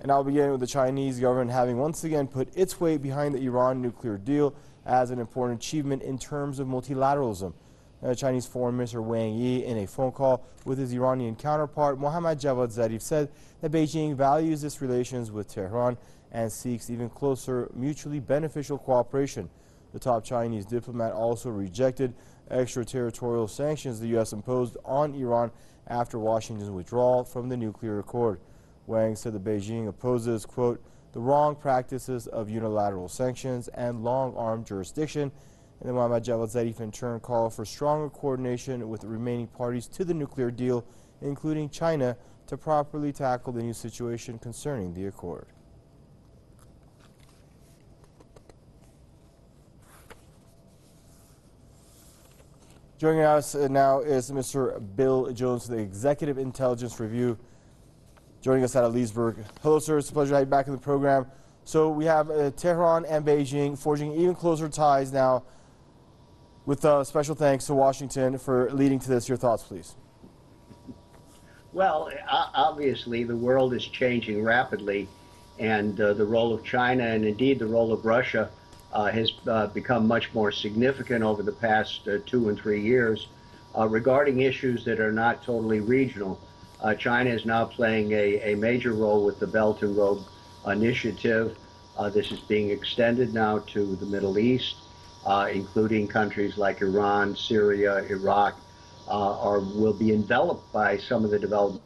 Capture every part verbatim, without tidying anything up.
And I'll begin with the Chinese government having once again put its weight behind the Iran nuclear deal as an important achievement in terms of multilateralism. Uh, Chinese Foreign Minister Wang Yi, in a phone call with his Iranian counterpart Mohammad Javad Zarif, said that Beijing values its relations with Tehran and seeks even closer, mutually beneficial cooperation. The top Chinese diplomat also rejected extraterritorial sanctions the U S imposed on Iran after Washington's withdrawal from the nuclear accord. Wang said that Beijing opposes, quote, the wrong practices of unilateral sanctions and long-arm jurisdiction. And then Mohammad Javad Zarif in turn called for stronger coordination with the remaining parties to the nuclear deal, including China, to properly tackle the new situation concerning the accord. Joining us now is Mister Bill Jones, the Executive Intelligence Review, joining us out of Leesburg. Hello, sir. It's a pleasure to have you back in the program. So we have uh, Tehran and Beijing forging even closer ties now, with uh, special thanks to Washington for leading to this. Your thoughts, please. Well, obviously, the world is changing rapidly, and uh, the role of China and indeed the role of Russia uh, has uh, become much more significant over the past uh, two and three years uh, regarding issues that are not totally regional. Uh, China is now playing a, a major role with the Belt and Road Initiative. Uh, this is being extended now to the Middle East, uh, including countries like Iran, Syria, Iraq, uh, are, will be enveloped by some of the development.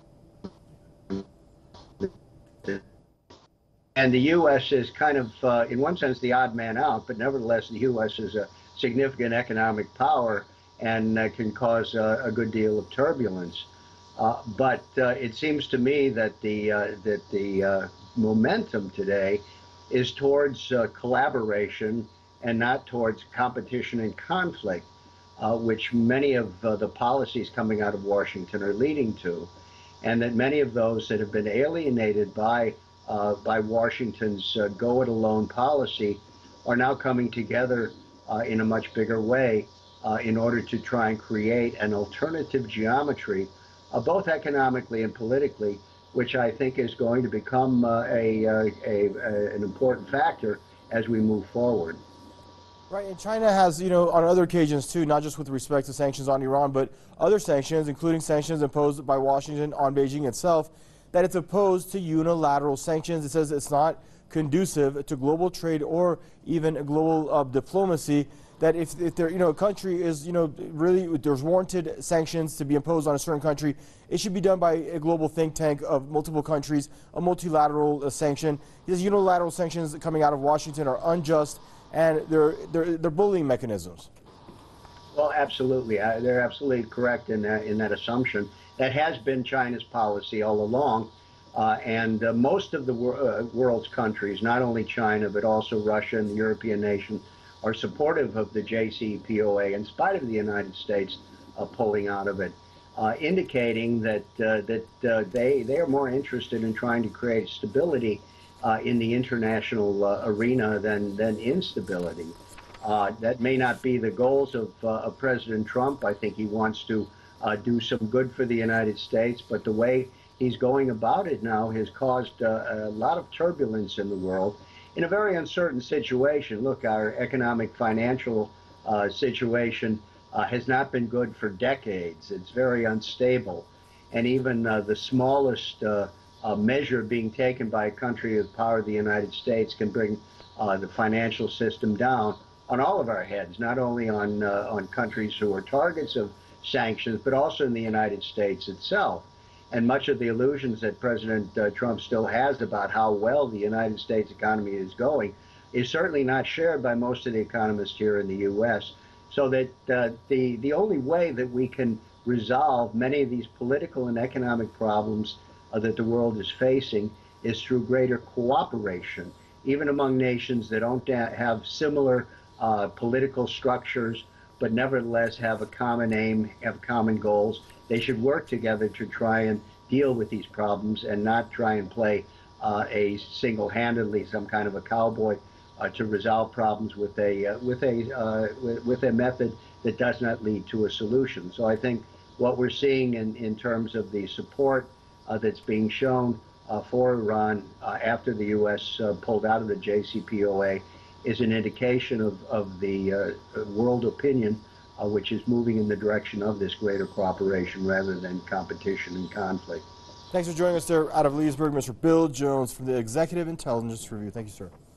And the U S is kind of, uh, in one sense, the odd man out, but nevertheless, the U S is a significant economic power and uh, can cause uh, a good deal of turbulence. Uh, but uh, it seems to me that the uh, that the uh, momentum today is towards uh, collaboration and not towards competition and conflict, uh, which many of uh, the policies coming out of Washington are leading to, and that many of those that have been alienated by uh, by Washington's uh, go-it-alone policy are now coming together uh, in a much bigger way uh, in order to try and create an alternative geometry, uh, both economically and politically, which I think is going to become uh, a, a, a, a an important factor as we move forward. Right, and China has, you know, on other occasions too, not just with respect to sanctions on Iran, but other sanctions, including sanctions imposed by Washington on Beijing itself, that it's opposed to unilateral sanctions. It says it's not conducive to global trade or even global uh, diplomacy. That if, if there, you know, a country is, you know, really, there's warranted sanctions to be imposed on a certain country, it should be done by a global think tank of multiple countries, a multilateral uh, sanction. These unilateral sanctions coming out of Washington are unjust, and they're, they're, they're bullying mechanisms. Well, absolutely. Uh, they're absolutely correct in that, in that assumption. That has been China's policy all along. Uh, and uh, most of the wor uh, world's countries, not only China, but also Russia and the European nation, are supportive of the J C P O A in spite of the United States uh, pulling out of it, uh, indicating that, uh, that uh, they, they are more interested in trying to create stability uh, in the international uh, arena than, than instability. Uh, that may not be the goals of, uh, of President Trump. I think he wants to uh, do some good for the United States, but the way he's going about it now has caused uh, a lot of turbulence in the world in a very uncertain situation. Look, our economic financial uh, situation uh, has not been good for decades. It's very unstable. And even uh, the smallest uh, uh, measure being taken by a country of the power of the United States can bring uh, the financial system down on all of our heads, not only on, uh, on countries who are targets of sanctions, but also in the United States itself. And much of the illusions that President uh, Trump still has about how well the United States economy is going is certainly not shared by most of the economists here in the U S. So that uh, the, the only way that we can resolve many of these political and economic problems uh, that the world is facing is through greater cooperation, even among nations that don't have similar uh, political structures, but nevertheless have a common aim, have common goals. They should work together to try and deal with these problems and not try and play uh, a single-handedly some kind of a cowboy uh, to resolve problems with a uh, with a uh, with, with a method that does not lead to a solution. So I think what we're seeing in in terms of the support uh, that's being shown uh, for Iran uh, after the U S uh, pulled out of the J C P O A is an indication of, of the uh, world opinion, uh, which is moving in the direction of this greater cooperation rather than competition and conflict. Thanks for joining us there out of Leesburg, Mister Bill Jones from the Executive Intelligence Review. Thank you, sir.